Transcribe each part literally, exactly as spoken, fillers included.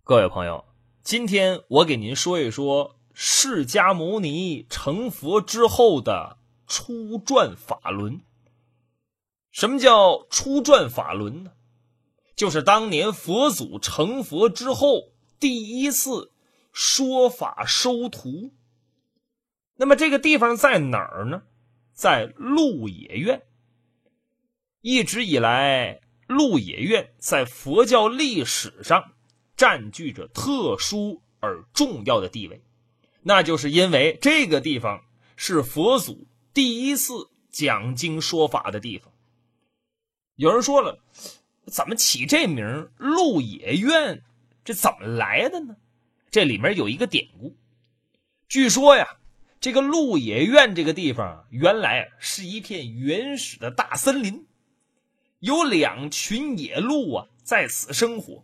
各位朋友，今天我给您说一说释迦牟尼成佛之后的初转法轮。什么叫初转法轮呢？就是当年佛祖成佛之后第一次说法收徒。那么这个地方在哪儿呢？在鹿野苑。一直以来，鹿野苑在佛教历史上占据着特殊而重要的地位，那就是因为这个地方是佛祖第一次讲经说法的地方。有人说了，怎么起这名鹿野苑，这怎么来的呢？这里面有一个典故。据说呀，这个鹿野苑这个地方原来是一片原始的大森林，有两群野鹿啊在此生活。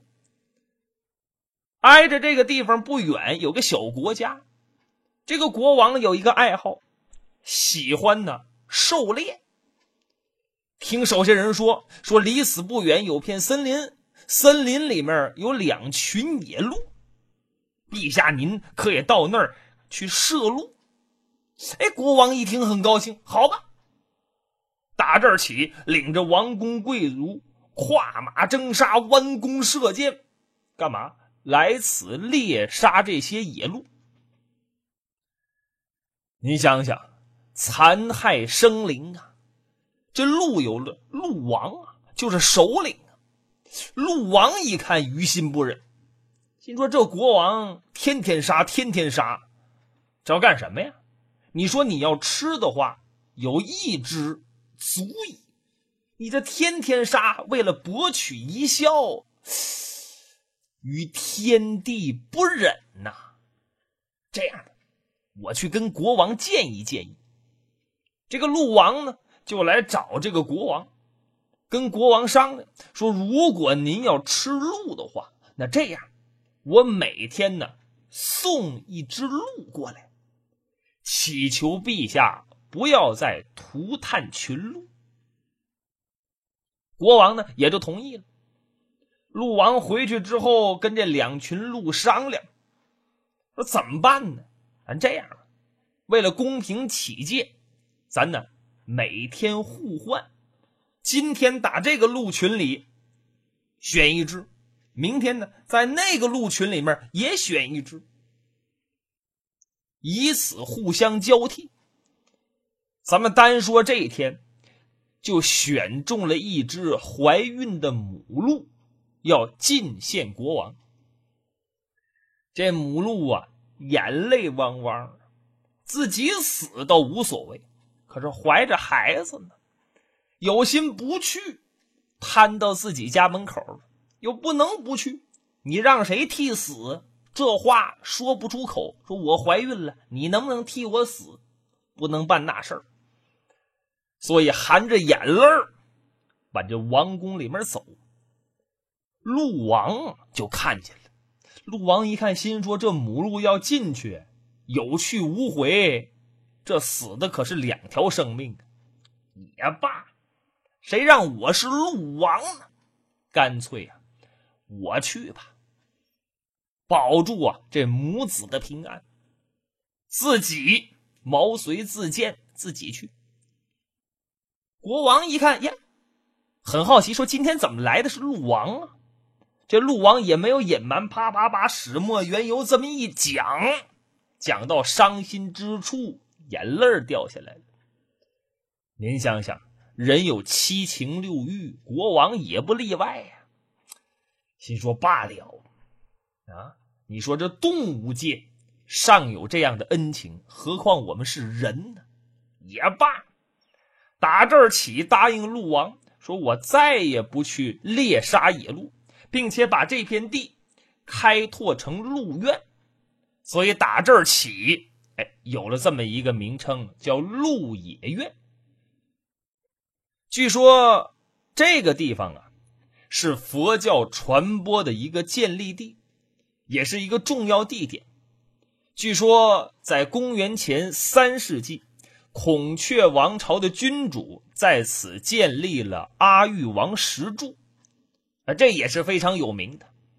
挨着这个地方不远有个小国家，这个国王有一个爱好，喜欢呢狩猎。听手下人说，说离此不远有片森林，森林里面有两群野鹿，陛下您可以到那儿去射鹿。哎，国王一听很高兴，好吧，打这儿起领着王公贵族跨马征沙，弯弓射箭，干嘛？来此猎杀这些野鹿。你想想，残害生灵啊！这鹿有了鹿王啊，就是首领啊。鹿王一看于心不忍，心说这国王天天杀天天杀，这要干什么呀？你说你要吃的话，有一只足矣，你这天天杀，为了博取一笑，与天地不忍呐、啊。这样的，我去跟国王建议建议。这个鹿王呢，就来找这个国王，跟国王商量说，如果您要吃鹿的话，那这样，我每天呢送一只鹿过来，祈求陛下不要再涂炭群鹿。国王呢也就同意了。鹿王回去之后跟这两群鹿商量，说怎么办呢？咱这样，为了公平起见，咱呢每天互换，今天打这个鹿群里选一只，明天呢在那个鹿群里面也选一只，以此互相交替。咱们单说这一天，就选中了一只怀孕的母鹿，要进献国王。这母鹿啊，眼泪汪汪，自己死倒无所谓，可是怀着孩子呢，有心不去，摊到自己家门口了，又不能不去，你让谁替死？这话说不出口，说我怀孕了，你能不能替我死？不能办那事儿。所以含着眼泪往这王宫里面走。鹿王就看见了，鹿王一看，心说这母鹿要进去，有去无回，这死的可是两条生命。也罢，谁让我是鹿王呢？干脆啊，我去吧，保住啊这母子的平安，自己毛遂自荐，自己去。国王一看呀，很好奇，说今天怎么来的是鹿王啊？这鹿王也没有隐瞒，啪啪把始末缘由这么一讲，讲到伤心之处，眼泪掉下来了。您想想，人有七情六欲，国王也不例外呀、啊。心说罢了啊，你说这动物界尚有这样的恩情，何况我们是人呢？也罢，打这儿起答应鹿王，说我再也不去猎杀野鹿，并且把这片地开拓成鹿苑。所以打这儿起，哎，有了这么一个名称，叫鹿野苑。据说这个地方啊，是佛教传播的一个建立地，也是一个重要地点。据说在公元前三世纪，孔雀王朝的君主在此建立了阿育王石柱，这也是非常有名的。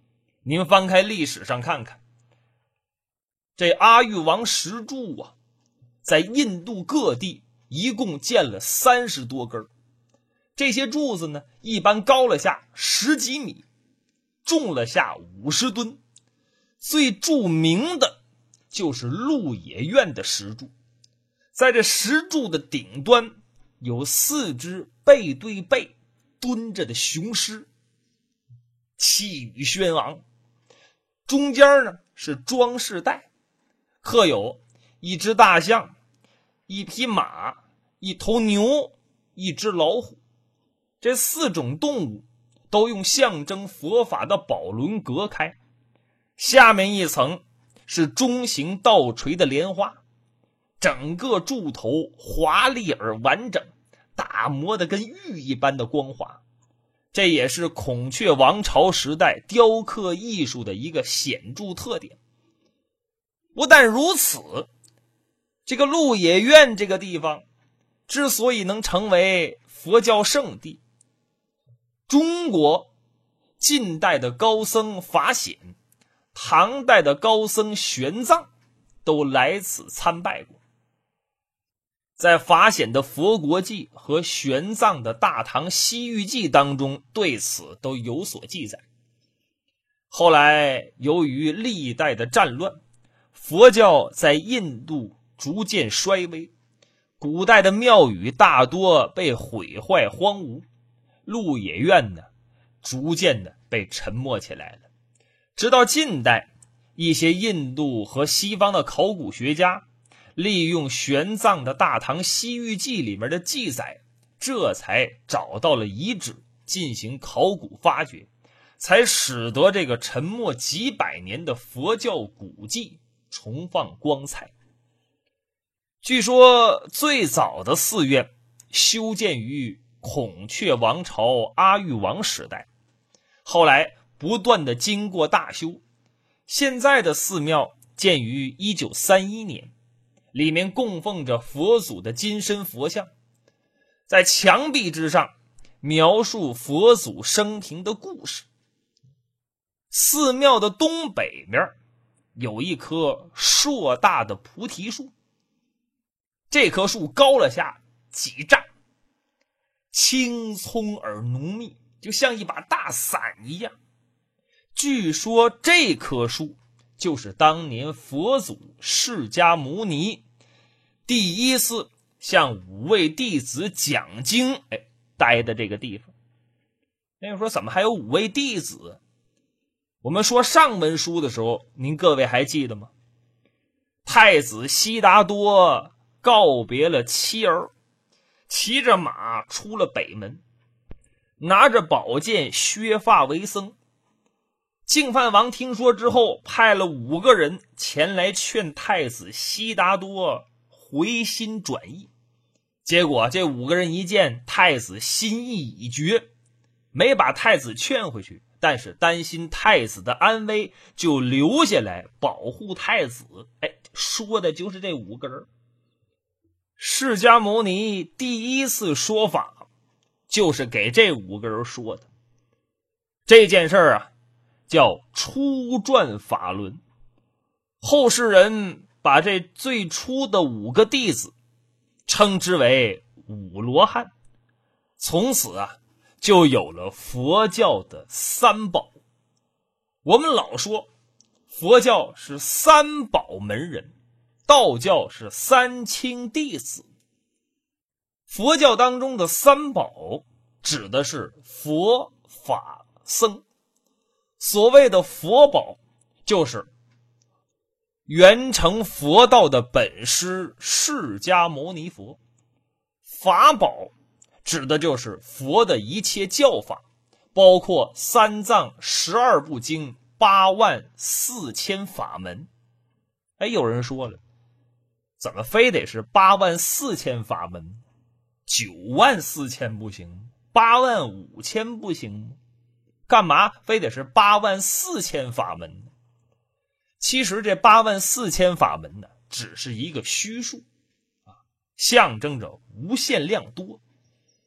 您翻开历史上看看，这阿育王石柱啊，在印度各地一共建了三十多根。这些柱子呢，一般高了下十几米，重了下五十吨。最著名的就是鹿野苑的石柱，在这石柱的顶端有四只背对背蹲着的雄狮，气宇轩昂。中间呢是装饰带，刻有一只大象、一匹马、一头牛、一只老虎。这四种动物都用象征佛法的宝轮隔开，下面一层是中型倒垂的莲花，整个柱头华丽而完整，打磨得跟玉一般的光滑。这也是孔雀王朝时代雕刻艺术的一个显著特点。不但如此，这个鹿野苑这个地方之所以能成为佛教圣地，中国近代的高僧法显、唐代的高僧玄奘都来此参拜过。在法显的《佛国记》和玄奘的《大唐西域记》当中，对此都有所记载。后来由于历代的战乱，佛教在印度逐渐衰微，古代的庙宇大多被毁坏荒芜，鹿野苑呢，逐渐的被沉没起来了。直到近代，一些印度和西方的考古学家利用玄奘的《大唐西域记》里面的记载，这才找到了遗址进行考古发掘，才使得这个沉没几百年的佛教古迹重放光彩。据说最早的寺院修建于孔雀王朝阿育王时代，后来不断的经过大修，现在的寺庙建于一九三一年，里面供奉着佛祖的金身佛像，在墙壁之上描述佛祖生平的故事。寺庙的东北面有一棵硕大的菩提树，这棵树高了下几丈，青葱而浓密，就像一把大伞一样。据说这棵树就是当年佛祖释迦牟尼第一次向五位弟子讲经哎，待的这个地方。那个说怎么还有五位弟子？我们说上文书的时候，您各位还记得吗？太子悉达多告别了妻儿，骑着马出了北门，拿着宝剑削发为僧。净饭王听说之后，派了五个人前来劝太子悉达多回心转意。结果这五个人一见太子心意已决，没把太子劝回去，但是担心太子的安危，就留下来保护太子。哎，说的就是这五个人。释迦牟尼第一次说法就是给这五个人说的。这件事啊叫初转法轮，后世人把这最初的五个弟子称之为五罗汉，从此啊就有了佛教的三宝。我们老说佛教是三宝门人，道教是三清弟子。佛教当中的三宝指的是佛法僧。所谓的佛宝就是圆成佛道的本师释迦牟尼佛，法宝指的就是佛的一切教法，包括三藏十二部经八万四千法门。哎，有人说了，怎么非得是八万四千法门？九万四千不行，八万五千不行吗？干嘛非得是八万四千法门呢？其实这八万四千法门呢，只是一个虚数啊，象征着无限量多。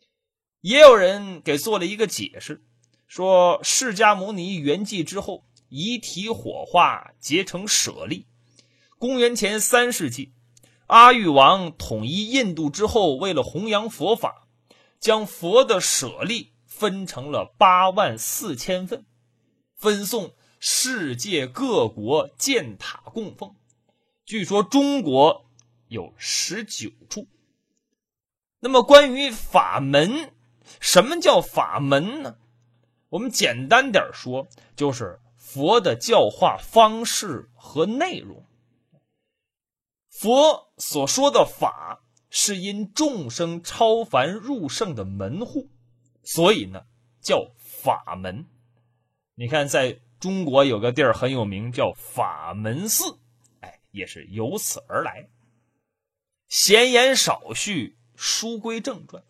也有人给做了一个解释，说释迦牟尼圆寂之后， 遗体火化结成舍利。公元前三世纪，阿育王统一印度之后，为了弘扬佛法，将佛的舍利分成了八万四千份，分送世界各国建塔供奉。据说中国有十九处。那么关于法门，什么叫法门呢？我们简单点说，就是佛的教化方式和内容。佛所说的法，是因众生超凡入圣的门户，所以呢叫法门。你看在中国有个地儿很有名，叫法门寺，哎，也是由此而来。闲言少叙，书归正传。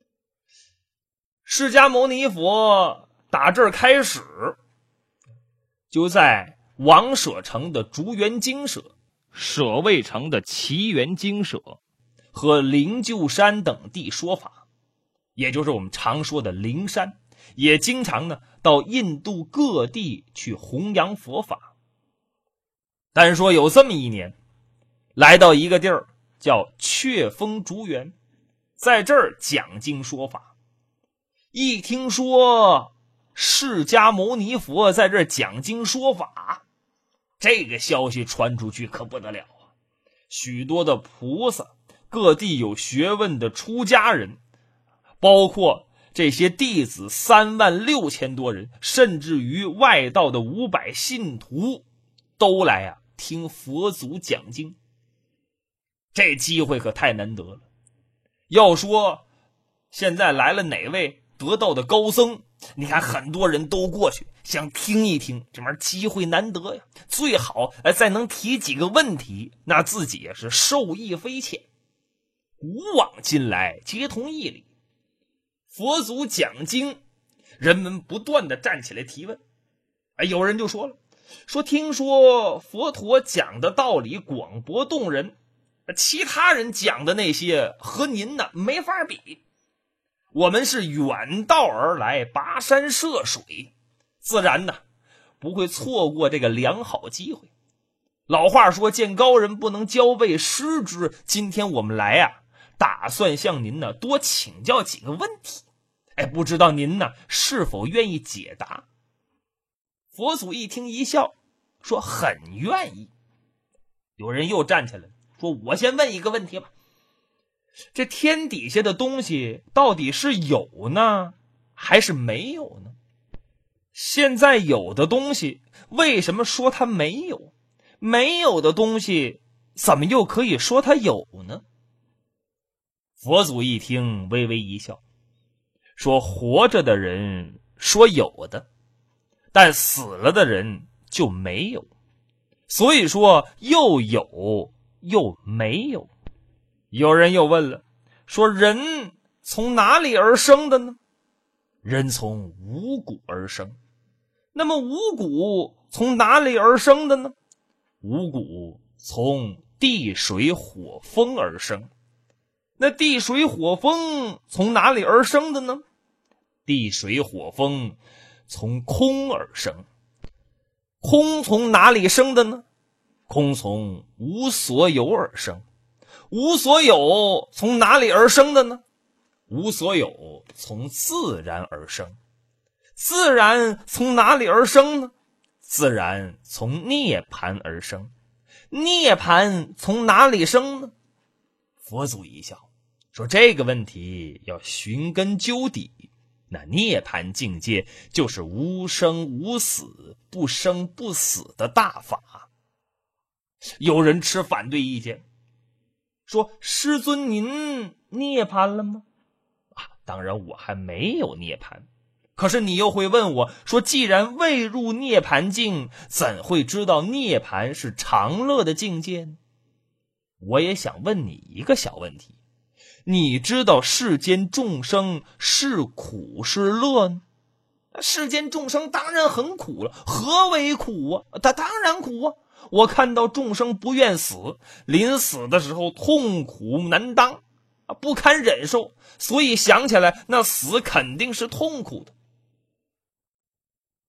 释迦牟尼佛打这儿开始，就在王舍城的竹园精舍、舍卫城的奇园精舍和灵鹫山等地说法，也就是我们常说的灵山，也经常呢到印度各地去弘扬佛法。但是说有这么一年，来到一个地儿叫雀峰竹园，在这儿讲经说法。一听说释迦牟尼佛在这儿讲经说法，这个消息传出去可不得了啊！许多的菩萨，各地有学问的出家人，包括这些弟子三万六千多人，甚至于外道的五百信徒，都来啊听佛祖讲经。这机会可太难得了。要说现在来了哪位得道的高僧，你看很多人都过去想听一听，这玩意儿机会难得呀，最好再能提几个问题，那自己也是受益匪浅。古往今来皆同一理，佛祖讲经，人们不断的站起来提问。哎，有人就说了，说听说佛陀讲的道理广博动人，其他人讲的那些和您呢没法比。我们是远道而来，跋山涉水，自然呢不会错过这个良好机会。老话说，见高人不能交臂失之。今天我们来啊，打算向您呢多请教几个问题。哎，不知道您呢是否愿意解答？佛祖一听一笑，说很愿意。有人又站起来说，我先问一个问题吧。这天底下的东西到底是有呢还是没有呢？现在有的东西为什么说它没有？没有的东西怎么又可以说它有呢？佛祖一听微微一笑，说活着的人说有的，但死了的人就没有，所以说又有又没有。有人又问了，说人从哪里而生的呢？人从五谷而生。那么五谷从哪里而生的呢？五谷从地水火风而生。那地水火风从哪里而生的呢？地水火风从空而生。空从哪里生的呢？空从无所有而生。无所有从哪里而生的呢？无所有从自然而生。自然从哪里而生呢？自然从涅槃而生。涅槃从哪里生呢？佛祖一笑，说这个问题要寻根究底，那涅槃境界就是无生无死、不生不死的大法。有人持反对意见，说师尊您涅槃了吗？啊，当然我还没有涅槃。可是你又会问我说，既然未入涅槃境，怎会知道涅槃是常乐的境界呢？我也想问你一个小问题，你知道世间众生是苦是乐呢？世间众生当然很苦了，何为苦啊？他当然苦啊！我看到众生不愿死，临死的时候痛苦难当，不堪忍受，所以想起来那死肯定是痛苦的。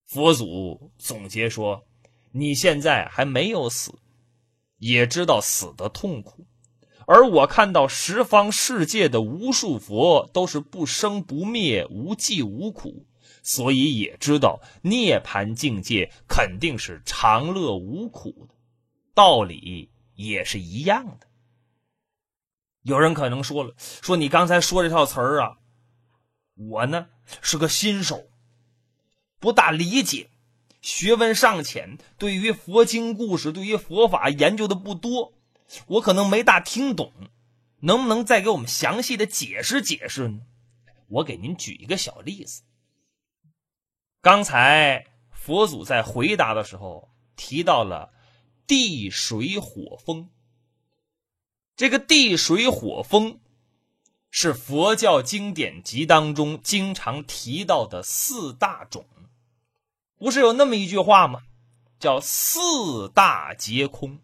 佛祖总结说，你现在还没有死，也知道死的痛苦，而我看到十方世界的无数佛都是不生不灭，无际无苦，所以也知道涅槃境界肯定是长乐无苦的，道理也是一样的。有人可能说了，说你刚才说这套词儿啊，我呢是个新手，不大理解，学问尚浅，对于佛经故事，对于佛法研究的不多，我可能没大听懂，能不能再给我们详细的解释解释呢？我给您举一个小例子。刚才佛祖在回答的时候提到了地水火风，这个地水火风是佛教经典集当中经常提到的四大种。不是有那么一句话吗？叫四大皆空。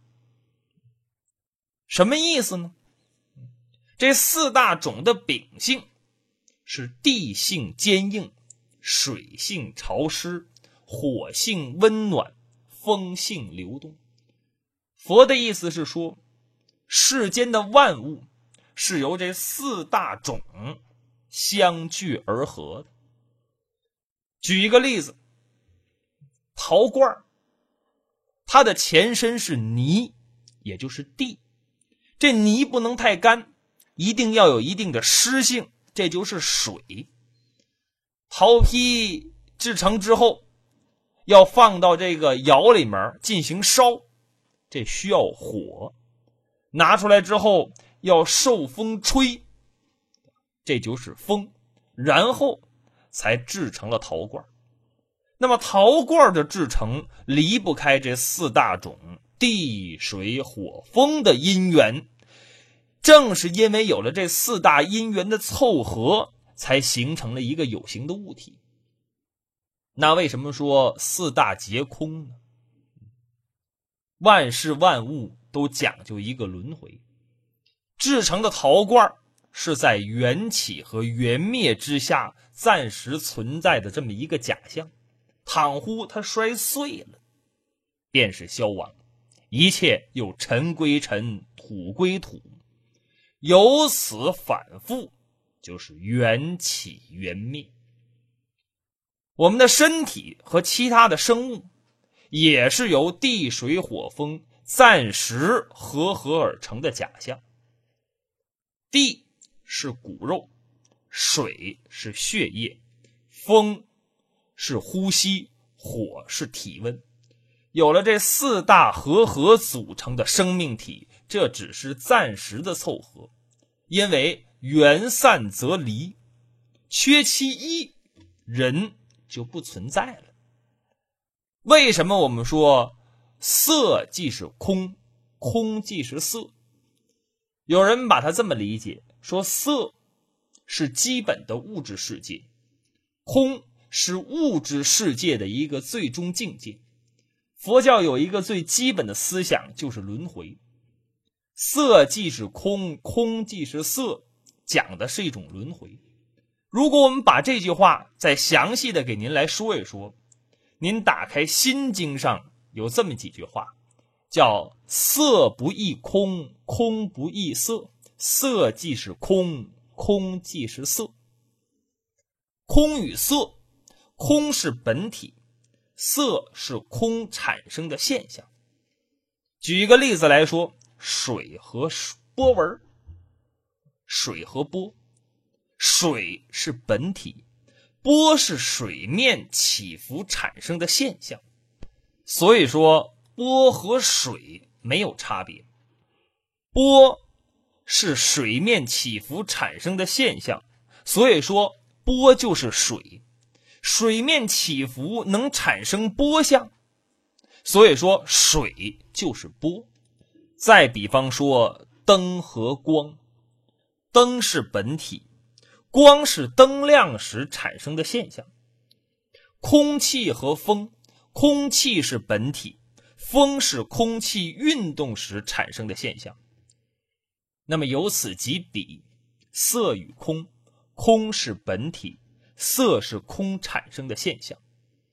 什么意思呢？这四大种的秉性是地性坚硬，水性潮湿，火性温暖，风性流动。佛的意思是说，世间的万物是由这四大种相聚而合的。举一个例子，陶罐，它的前身是泥，也就是地，这泥不能太干，一定要有一定的湿性，这就是水。陶坯制成之后要放到这个窑里面进行烧，这需要火，拿出来之后要受风吹，这就是风，然后才制成了陶罐。那么陶罐的制成离不开这四大种地水火风的因缘，正是因为有了这四大因缘的凑合，才形成了一个有形的物体。那为什么说四大皆空呢？万事万物都讲究一个轮回，制成的陶罐是在缘起和缘灭之下暂时存在的这么一个假象，倘乎它摔碎了，便是消亡，一切又尘归尘，土归土，由此反复，就是缘起缘灭。我们的身体和其他的生物也是由地水火风暂时合合而成的假象。地是骨肉，水是血液，风是呼吸，火是体温。有了这四大合合组成的生命体，这只是暂时的凑合，因为缘散则离，缺其一，人就不存在了。为什么我们说色即是空，空即是色？有人把它这么理解，说色是基本的物质世界，空是物质世界的一个最终境界。佛教有一个最基本的思想，就是轮回。色即是空，空即是色，讲的是一种轮回。如果我们把这句话再详细的给您来说一说，您打开心经上有这么几句话，叫色不异空，空不异色，色即是空，空即是色。空与色，空是本体，色是空产生的现象。举一个例子来说，水和波纹，水和波，水是本体，波是水面起伏产生的现象。所以说波和水没有差别，波是水面起伏产生的现象，所以说波就是水，水面起伏能产生波相，所以说水就是波。再比方说灯和光，灯是本体，光是灯亮时产生的现象。空气和风，空气是本体，风是空气运动时产生的现象。那么由此即彼，色与空，空是本体，色是空产生的现象。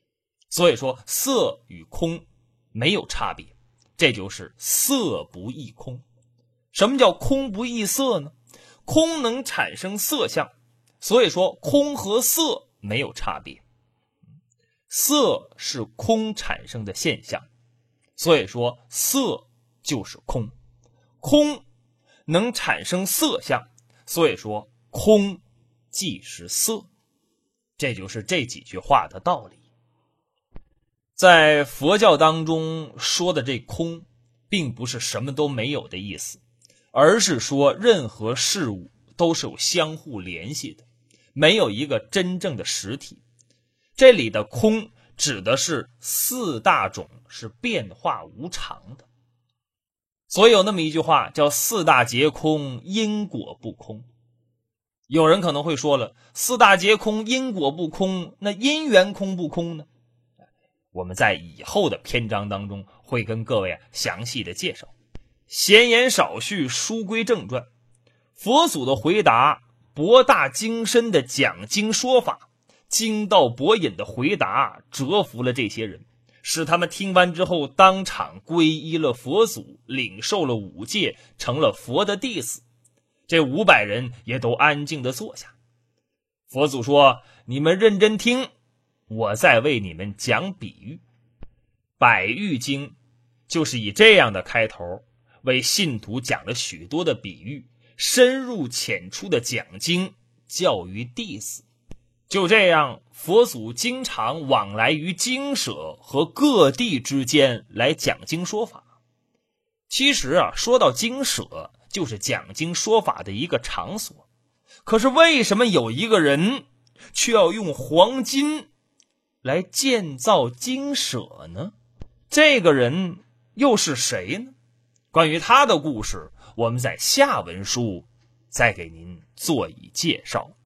所以说色与空没有差别，这就是色不异空。什么叫空不异色呢？空能产生色相，所以说空和色没有差别。色是空产生的现象，所以说色就是空。空能产生色相，所以说空即是色。这就是这几句话的道理。在佛教当中说的这空，并不是什么都没有的意思，而是说任何事物都是有相互联系的，没有一个真正的实体。这里的空指的是四大种是变化无常的。所以有那么一句话叫四大皆空，因果不空。有人可能会说了，四大皆空，因果不空，那因缘空不空呢？我们在以后的篇章当中会跟各位啊详细的介绍。闲言少叙，书归正传。佛祖的回答博大精深的讲经说法，精到博引的回答折服了这些人，使他们听完之后当场皈依了佛祖，领受了五戒，成了佛的弟子。这五百人也都安静地坐下。佛祖说，你们认真听，我再为你们讲比喻。百喻经就是以这样的开头，为信徒讲了许多的比喻，深入浅出的讲经，教育弟子。就这样，佛祖经常往来于经舍和各地之间来讲经说法。其实啊，说到经舍，就是讲经说法的一个场所。可是为什么有一个人却要用黄金来建造经舍呢？这个人又是谁呢？关于他的故事，我们在下文书再给您做以介绍。